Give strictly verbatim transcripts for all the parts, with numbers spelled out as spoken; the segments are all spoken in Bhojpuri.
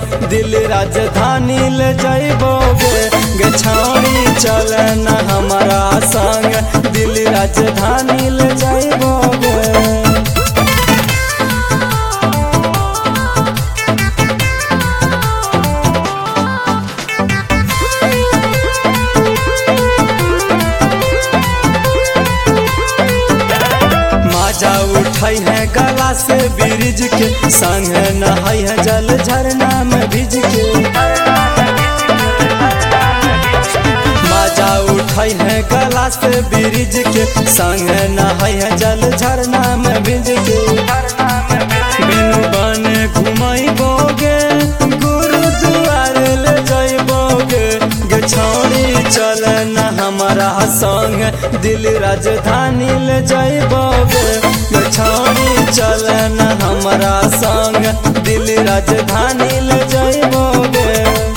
दिल्ली राजधानी ले जइबोगे गे छौड़ी चल न हमारा संग दिल्ली राजधानी ले जइबोगे। मजा उठाई है गला से ब्रिज के संग नहाई है जल झरना में भिज के। मजा उठाई है गला से ब्रिज के संग नहाई है जल झरना में भिज के। बिनु बन घुमाइबोगे गुरुद्वार ले जइबोगे गे छौड़ी चल न हमारा संग दिल्ली राजधानी ले जइबोगे गे छौड़ी चल न हमारा संग दिल्ली राजधानी ले जइबोगे।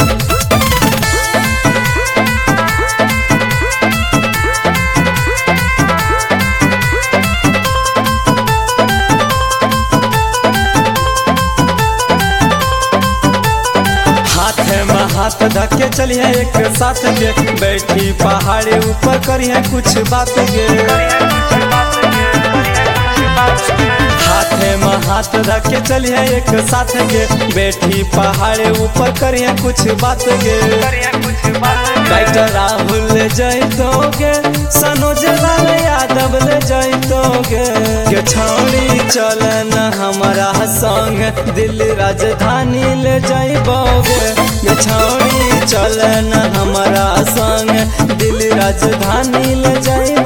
हाथ में हाथ धके चलिए एक साथ के बैठी पहाड़ी ऊपर करिए कुछ बात गे। हाथ में हाथ धके चलिए एक साथ के बैठी पहाड़ी ऊपर करिए कुछ बात गे। डॉक्टर राहुल ले जइतोगे सनोज लाल यादव ले जइतोगे गे छौड़ी चल न हमारा संग दिल्ली राजधानी ले जइबोगे गे छौड़ी चल न हमारा संग दिल्ली राजधानी ले जइबोगे।